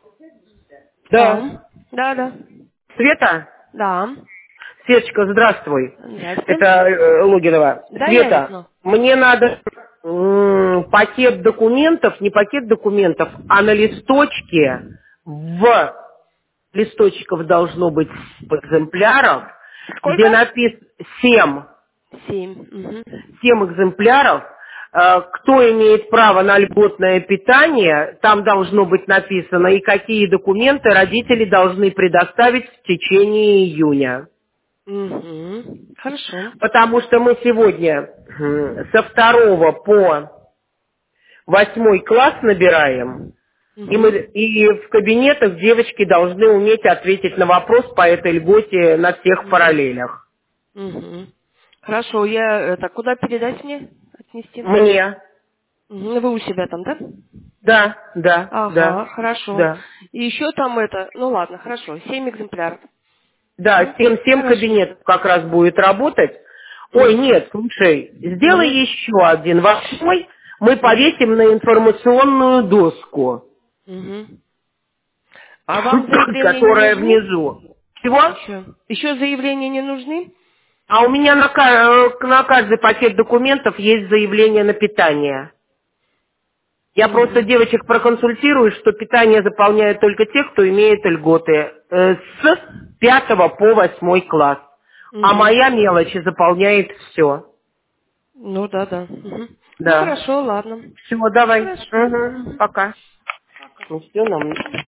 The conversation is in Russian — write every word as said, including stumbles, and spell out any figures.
Да. Да. Да, да. Света? Да. Светочка, здравствуй. Здрасте. Это э, Логинова. Да, я Света, весну. мне надо м, пакет документов, не пакет документов, а на листочке, в листочков должно быть экземпляров, где Сколько? написано семь, Семь. Угу. семь экземпляров, э, кто имеет право на льготное питание, там должно быть написано, и какие документы родители должны предоставить в течение июня. Угу. Хорошо. Потому что мы сегодня м, со второго по восьмой класс набираем, и, мы, Угу. и в кабинетах девочки должны уметь ответить на вопрос по этой льготе на всех Угу. параллелях. Угу. Хорошо, я это куда передать мне? Отнести? Мне. Мгм. Вы у себя там, да? Да, да, Ага, да, хорошо. да. И еще там это, ну ладно, хорошо, семь экземпляров. Да, Мгм. семь, семь Хорошо. кабинетов как раз будет работать. Ой, Мгм. нет, слушай, сделай Мгм. еще один. Восьмой мы Мгм. повесим на информационную доску, Мгм. А вам заявления не которая нужны? внизу. Чего? Еще. Еще заявления не нужны? А у меня на, ка- э, на каждый пакет документов есть заявление на питание. Я просто Угу. девочек проконсультирую, что питание заполняют только те, кто имеет льготы э, с пятого по восьмой класс. А Угу. моя мелочь заполняет все. Ну да, да. Мгм. Ну Да. хорошо, ладно. Все, давай. Хорошо. Угу. Мгм. Пока. Ну все, нам